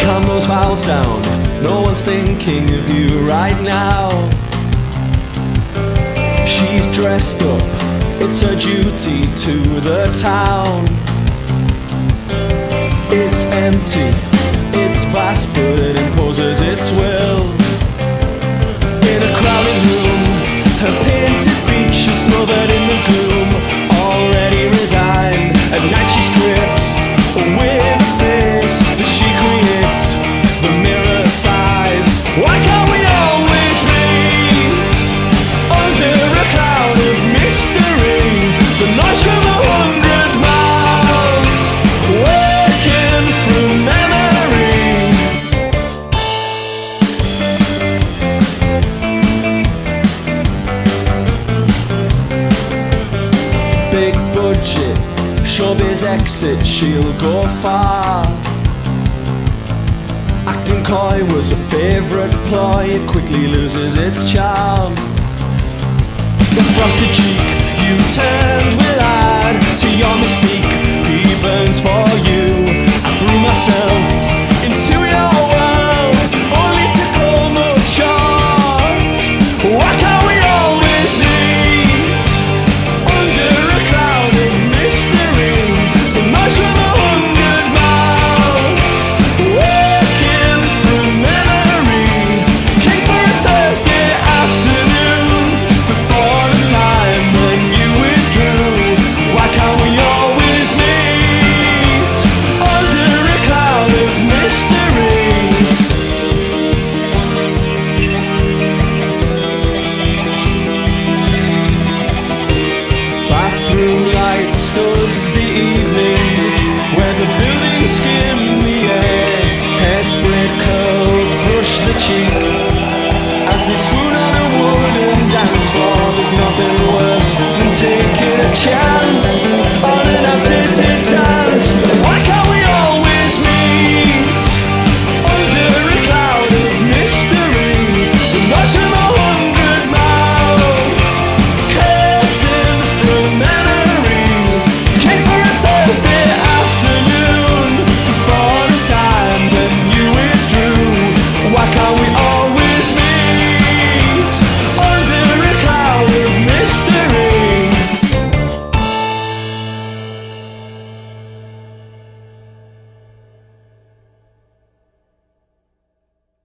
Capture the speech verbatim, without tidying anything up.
Calm those files down, no one's thinking of you right now. She's dressed up, it's her duty to the town. It's empty, it's vast, but it imposes its will. In a crowded room, her painted features smothered in the gloom. Already resigned, at night she scripts with a face that she creates. The mirror sighs, why can't we always meet under a cloud of mystery? The noise from a hundred miles, waking through memory. Big budget, showbiz exit, she'll go far. Acting coy was a favourite ploy, it quickly loses its charm. The frosted cheek you turned will add to your mystique. He burns for you, I threw myself